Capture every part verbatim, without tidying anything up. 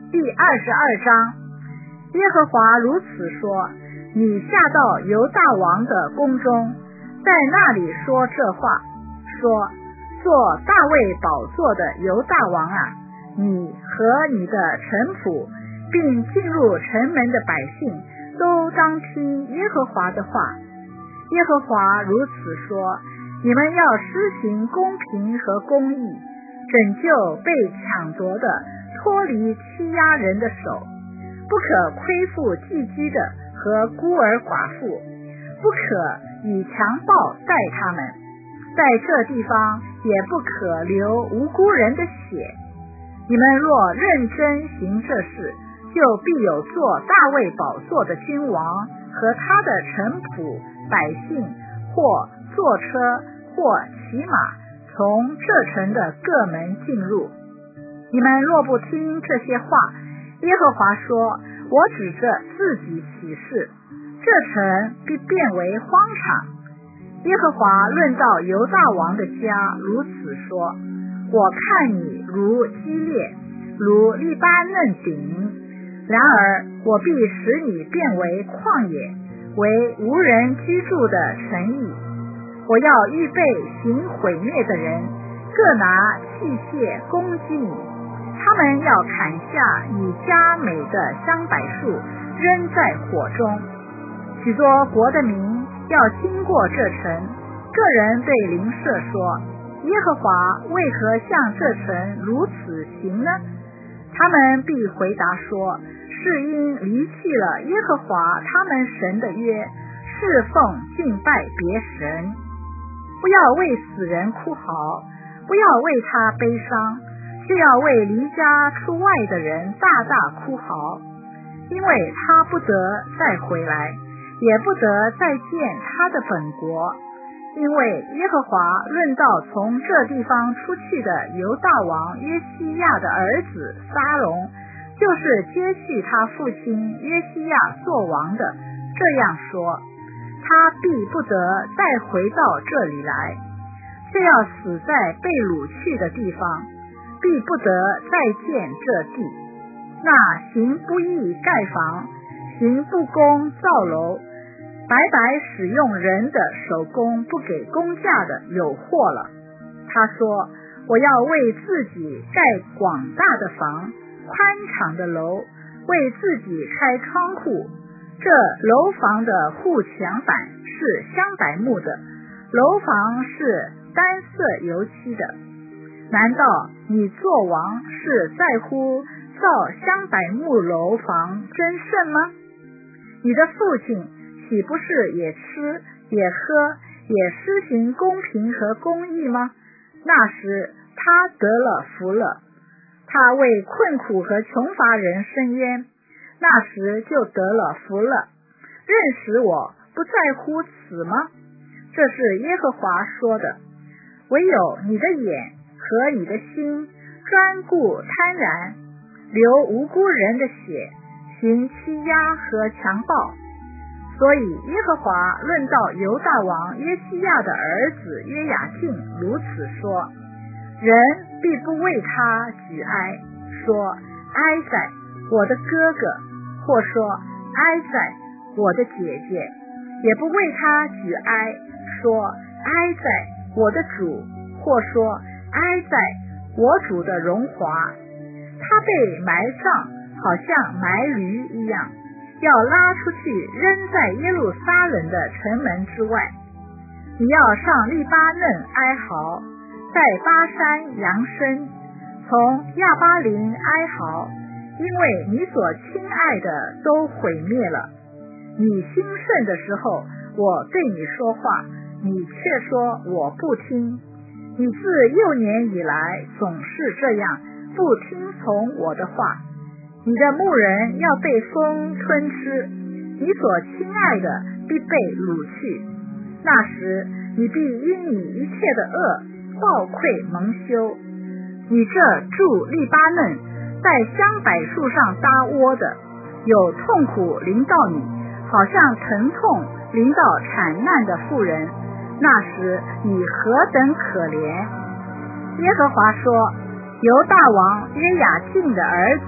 第二十二章。耶和华如此说：你下到犹大王的宫中，在那里说这话，说：做大卫宝座的犹大王啊，你和你的臣仆，并进入城门的百姓，都当听耶和华的话。耶和华如此说：你们要施行公平和公义，拯救被抢夺的，脱离欺压人的手，不可亏负寄居的和孤儿寡妇，不可以强暴待他们，在这地方也不可流无辜人的血。你们若认真行这事，就必有做大卫宝座的君王和他的臣仆百姓，或坐车或骑马，从这城的各门进入。你们若不听这些话，耶和华说，我指着自己起誓，这城必变为荒场。耶和华论到犹大王的家如此说：我看你如基列，如利巴嫩顶，然而我必使你变为旷野，为无人居住的城邑。我要预备行毁灭的人，各拿器械攻击你，他们要砍下你佳美的香柏树，扔在火中。许多国的民要经过这城，个人对邻舍说：耶和华为何向这城如此行呢？他们必回答说：是因离弃了耶和华他们神的约，侍奉敬拜别神。不要为死人哭嚎，不要为他悲伤，却要为离家出外的人大大哭嚎，因为他不得再回来，也不得再见他的本国。因为耶和华论到从这地方出去的犹大王约西亚的儿子撒龙，就是接续他父亲约西亚做王的，这样说：他必不得再回到这里来，却要死在被掳去的地方，必不得再见这地。那行不义盖房，行不公造楼，白白使用人的手工不给工价的，有祸了。他说：我要为自己盖广大的房，宽敞的楼，为自己开窗户。这楼房的护墙板是香柏木的，楼房是单色油漆的。难道你做王是在乎造香柏木楼房真甚吗？你的父亲岂不是也吃也喝也施行公平和公义吗？那时他得了福了，他为困苦和穷乏人伸冤，那时就得了福了。认识我不在乎此吗？这是耶和华说的。唯有你的眼和你的心专顾贪婪，流无辜人的血，行欺压和强暴。所以耶和华论到犹大王约西亚的儿子约雅敬如此说：人必不为他举哀，说哀哉我的哥哥，或说哀哉我的姐姐，也不为他举哀，说哀哉我的主，或说哀哉我主的荣华。他被埋葬，好像埋驴一样，要拉出去扔在耶路撒冷的城门之外。你要上利巴嫩哀嚎，在巴山扬声，从亚巴林哀嚎，因为你所亲爱的都毁灭了。你兴盛的时候，我对你说话，你却说我不听。你自幼年以来总是这样，不听从我的话。你的牧人要被风吞吃，你所亲爱的必被掳去。那时你必因你一切的恶暴愧蒙羞。你这住利巴嫩，在香柏树上搭窝的，有痛苦临到你，好像疼痛临到产难的妇人，那时你何等可怜。耶和华说：犹大王约雅敬的儿子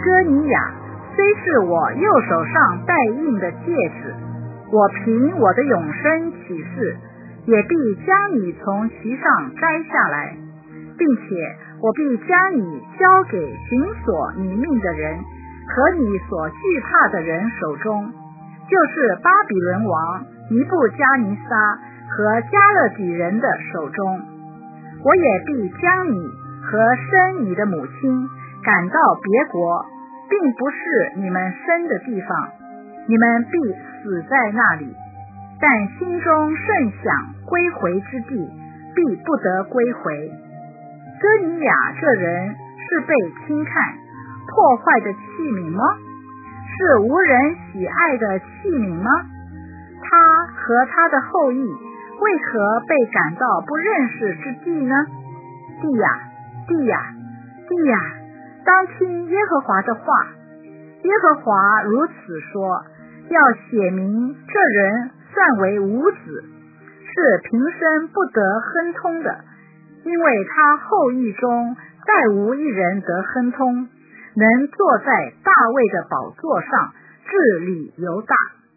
哥尼雅，虽是我右手上戴印的戒指，我凭我的永生起誓，也必将你从其上摘下来，并且我必将你交给寻索你命的人和你所惧怕的人手中，就是巴比伦王尼布加尼撒和加勒底人的手中。我也必将你和生你的母亲赶到别国，并不是你们生的地方，你们必死在那里，但心中甚想归回之地，必不得归回。哥尼雅这人是被轻看破坏的器皿吗？是无人喜爱的器皿吗？他和他的后裔为何被赶到不认识之地呢？地呀，地呀，地呀，当听耶和华的话。耶和华如此说，要写明这人算为无子，是平生不得亨通的，因为他后裔中再无一人得亨通，能坐在大卫的宝座上治理犹大。